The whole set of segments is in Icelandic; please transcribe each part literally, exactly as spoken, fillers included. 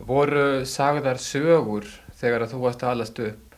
Voru sagðar sögur þegar að þú varst að alast upp?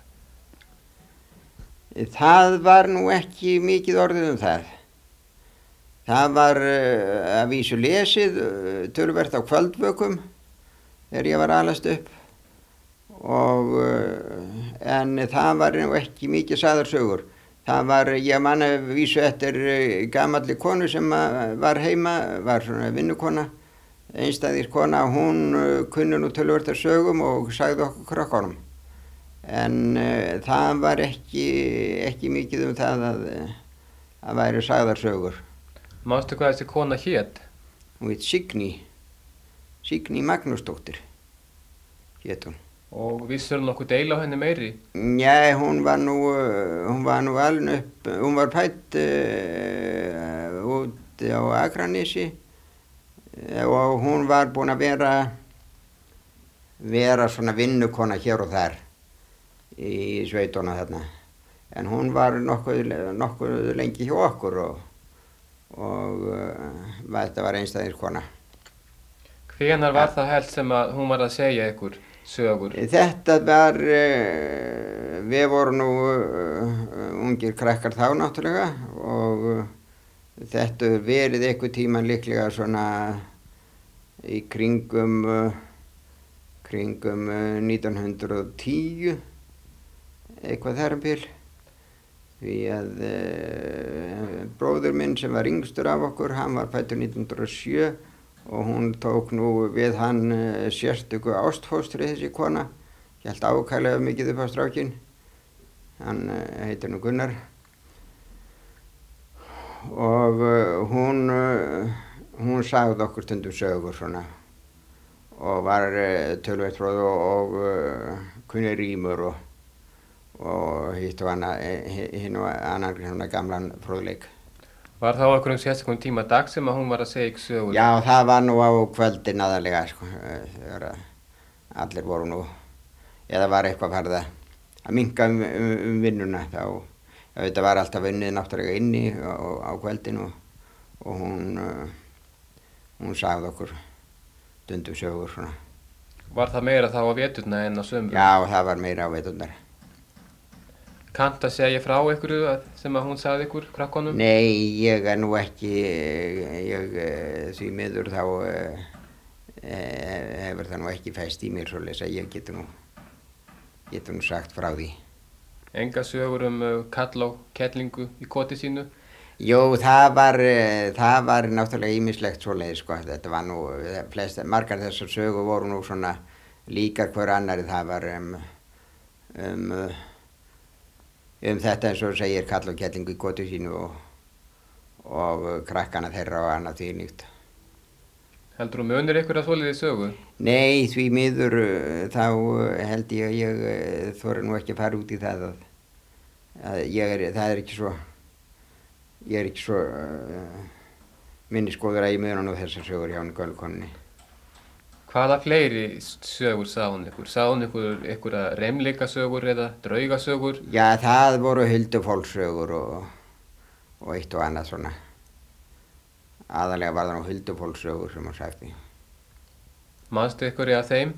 Það var nú ekki mikið orðið um það. Það var uh, að vísu lesið uh, töluvert á kvöldvökum þegar ég var að alast upp og uh, en það var nú ekki mikið sagðar sögur. Það var, ég man að vísu eftir uh, gamalli konu sem var heima, var svona vinnukona, einstæðis kona, hún uh, kunni nú töluvert af sögum og sagði okkur krökkunum. En uh, það var ekki, ekki mikið um það að það væri sagðar sögur. Manstu hvað þessi kona hét? Hún heit Signý, Signý Magnúsdóttir, hét hún. Og vissur nokkuð deila á henni meiri? Já, hún var nú, hún var nú alveg upp, hún var fædd uh, út á Akranesi og hún var búin að vera, vera svona vinnukona hér og þar í sveituna þarna. En hún var nokkuð, nokkuð lengi hjá okkur og, og uh, þetta var einstæðis kona. Hvenær var það helst sem að hún var að segja ykkur sögur? Þetta var, uh, við vorum nú uh, ungir krakkar þá náttúrulega og uh, þetta verið einhver tíman líklega svona í kringum, uh, kringum uh, nítján hundruð og tíu, eitthvað þar um bil. Því að uh, bróður minn sem var yngstur af okkur, hann var fæddur nítján hundruð og sjö og hún tók nú við hann uh, sérstöku ástfóstri þessi kona, hélt ákærlega mikið upp á strákinn, hann uh, heitir nú Gunnar og uh, hún, uh, hún sagði okkur stundum sögur svona og var uh, töluvert fróð og, og uh, kunni rímur og og hitt og annað, hinn og annan svona gamlan fróðleik. Var það á einhverjum sérstakum tíma dag sem að hún var að segja ykkur sögur? Já, það var nú á kvöldin aðalega, sko, þegar allir voru nú, eða var eitthvað farið að minnka um, um, um vinnuna, þá, já, þetta var alltaf unnið náttúrulega inni á, á kvöldin og, og hún, hún sagði okkur stundum sögur svona. Var það meira þá á veturna en á sömrum? Já, það var meira á veturnar. Kannt að segja frá ykkur sem að hún sagði ykkur, krakkonum? Nei, ég er nú ekki, ég því miður þá uh, hefur það nú ekki fæst í mér svoleiðis að ég getur nú, getur nú sagt frá því. Enga sögur um uh, kall og kettlingu í koti sínu? Jó, það var, uh, það var náttúrulega ýmislegt svoleiðis, sko, þetta var nú, flest, margar þessar sögur voru nú svona líkar hver annari, það var um, um uh, um þetta eins og segir kall og kettlingu í koti sínu og, og krakkana þeirra og annað því nýtt. Heldur þú munir ykkur að svoleiði sögu? Nei, því miður þá held ég að ég þori nú ekki að fara út í það að, að ég er, það er ekki svo, ég er ekki svo uh, minnisgóður að ég muna nú þessar sögur hjá henni gömlu konunni. Hvaða fleiri sögur sagði hún ykkur? Sagði hún ykkur einhverja reimleikasögur eða draugasögur? Já, það voru huldufólkssögur og, og eitt og annað svona. Aðalega var það nú huldufólkssögur sem hún sagði. Manstu ykkur af þeim?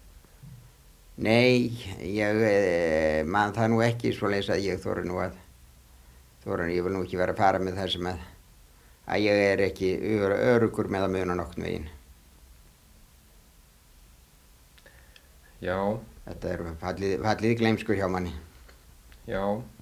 Nei, ég eh, man það nú ekki svoleiðis að ég þori nú að, þori, ég vil nú ekki vera að fara með það sem að, að ég er ekki ör, örugur með að muna nokkurn veginn. Já. Þetta er fallið, fallið gleymsku hjá manni. Já.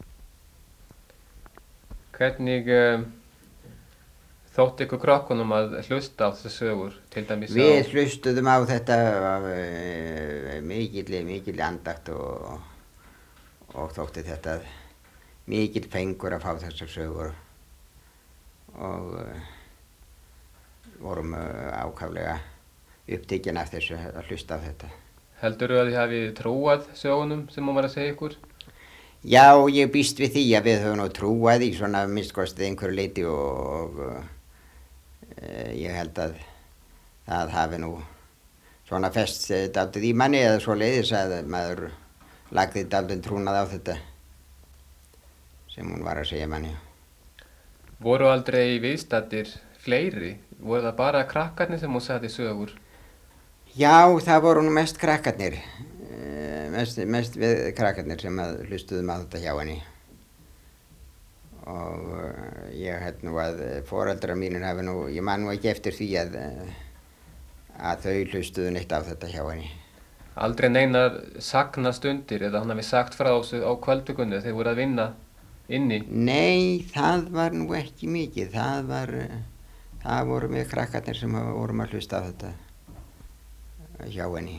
Hvernig uh, þótti ykkur krakkonum að hlusta á þessu sögur, til dæmis á... Við hlustuðum á þetta uh, mikill, mikill andakt og, og þótti þetta mikill fengur að fá þessar sögur og uh, vorum uh, ákaflega upptekinn af þessu að hlusta á þetta. Heldurðu að þið hafi trúað sögunum sem hún var að segja ykkur? Já, ég býst við því að við höfum nú trúað í svona mistkostið einhverju leyti og, og uh, ég held að það hafi nú svona fest dálítið í manni eða svo leiðis að maður lagði dálítið trúnað á þetta sem hún var að segja manni. Voru aldrei viðstaddir fleiri? Voru það bara krakkarnir sem hún sagði sögur? Já, það voru nú mest krakkarnir, eh, mest, mest við krakkarnir sem að hlustuðum á þetta hjá henni. Og uh, ég held nú að foreldrar mínir hafi nú, ég man nú ekki eftir því að, að þau hlustuðu neitt á þetta hjá henni. Aldrei neinar sagnastundir eða hann hafi sagt frá þessu á kvöldökunni þegar voru að vinna inni? Nei, það var nú ekki mikið, það var, það voru með krakkarnir sem vorum að hlusta á þetta hjá henni.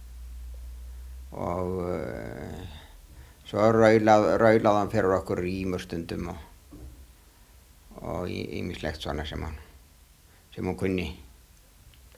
Og uh, svo raulað, raulað hann fyrir okkur rímur stundum og, og ýmislegt svona sem hann, sem hún kunni.